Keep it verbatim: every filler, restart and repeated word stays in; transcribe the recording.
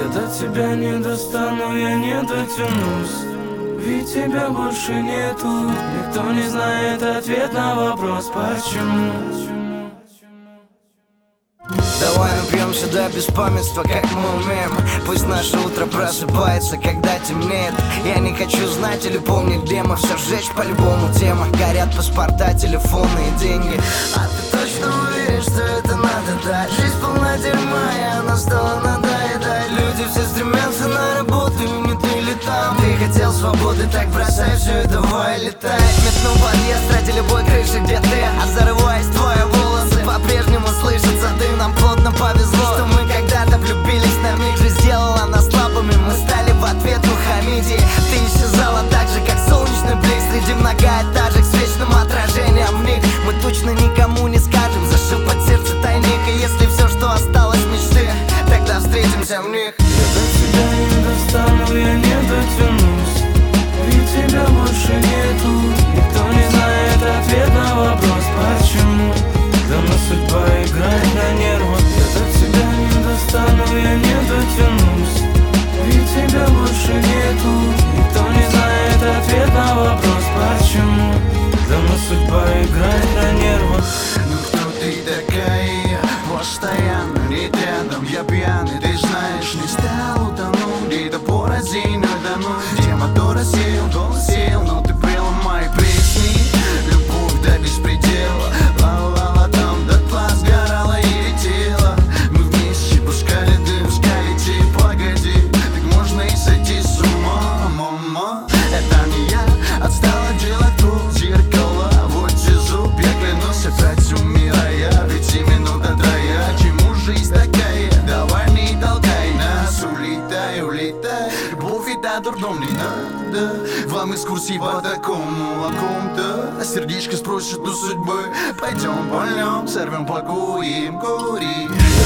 Я до тебя не достану, я не дотянусь, ведь тебя больше нету. Никто не знает ответ на вопрос почему. Давай напьемся до беспамятства, как мы умеем. Пусть наше утро просыпается, когда темнеет. Я не хочу знать или помнить, где мы. Все сжечь по-любому тема. Горят паспорта, телефоны и деньги. А ты точно уверен, что это надо дать? Жизнь полна дерьма, и она стала надоедать. Люди все стремятся на работу, не ты ли там? Ты хотел свободы, так бросай все и давай летай. Метнул подъезд ради любой крыши, где ты. А зарываясь твои волосы, по-прежнему слышится дым. Нам плотно повезло, что мы когда-то влюбились. На миг же сделала нас слабыми, мы стали в ответ Мухаммеди. Ты исчезала так же, как солнечный блик среди многоэтажек с вечным отражением в них. Мы точно никому не скажем, зашил под сердце тайник. И если все, что осталось мечты, тогда встретимся в них. Я до тебя не достану, я не дотянусь, ведь тебя больше нету. Никто не знает ответ на вопрос почему. Давно судьба играет на нервах. Я до тебя не достану, я не дотянусь, ведь тебя больше нету. Никто не знает ответ на вопрос почему. Давно судьба играет на нервах. Ну кто ты такая? Постоянно не рядом, я пьяный, ты знаешь. Не стал утонуть, где-то по раздельную дану. Где мотор сел, голос сел, но ты прела мои пресни. Любовь до беспредела, ла-ла-ла, там до тла сгорала и летела. Мы вместе пускали дым, пускали тень, погоди. Так можно и сойти с ума, мама. Это не я, отстала делать круг зеркала. Вот зуб, я клянусь, опять умирая. Ведь и минута трая, к чему жизнь такая? Давай не толкай нас, улетай, улетай. Любовь это дурдом, не надо вам экскурсии по такому о ком-то. Сердечко спросит у судьбы. Пойдем польем, сорвем, покурим, кури.